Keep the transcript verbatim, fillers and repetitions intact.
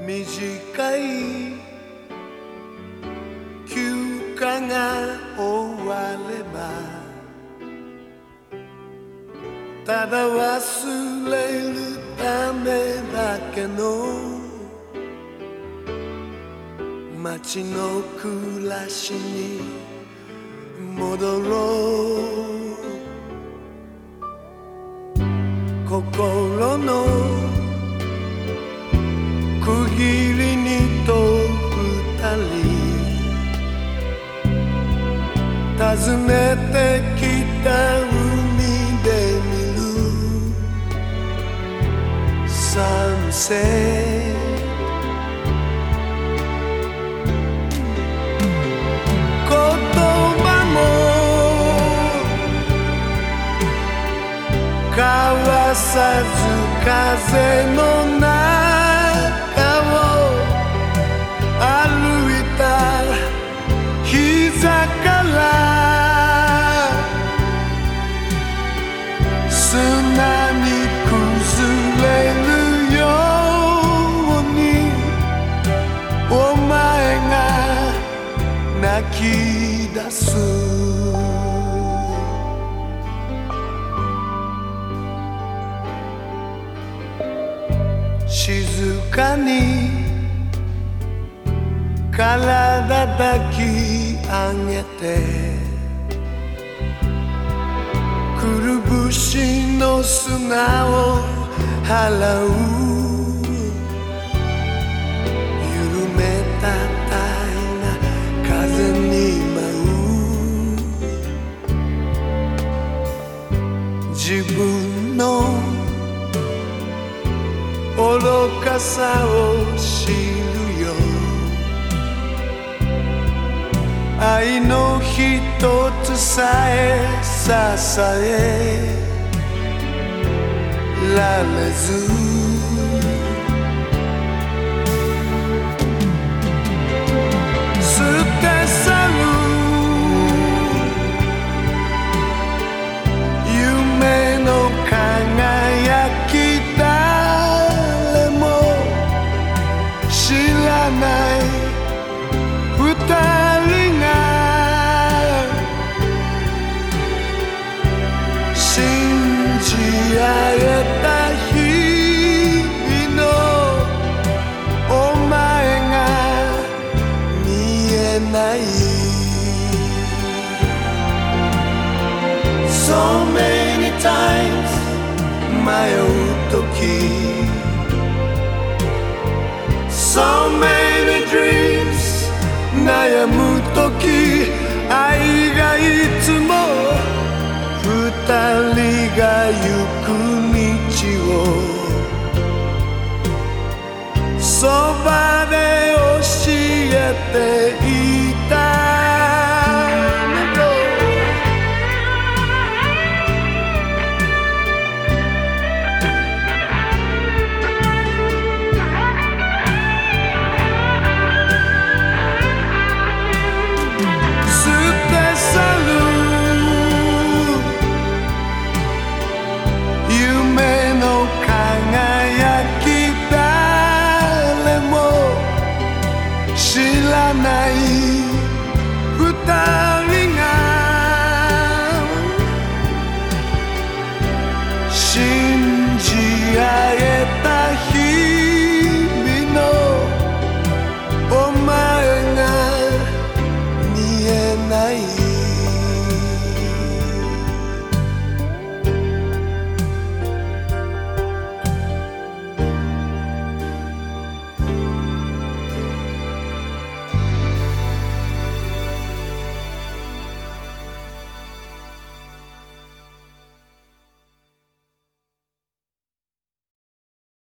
短い休暇が終わればただ忘れるためだけの街の暮らしに戻ろう。心の区切りにと二人訪ねてきた海で見るサンセット。言葉も交わさず風の中を歩いた膝から砂に崩れるようにお前が泣き出す。静かに体抱き上げてくるぶしの砂を払う。緩めた体が風に舞う。自分の愚かさを知るよ。愛のひとつさえ支えられず捨て去る夢の輝き誰も知らない二人が信じ合えた日々のお前が見えない。 So many times 迷う時 So many dreams 悩む時愛がいつも二人が行く道をそばで教えて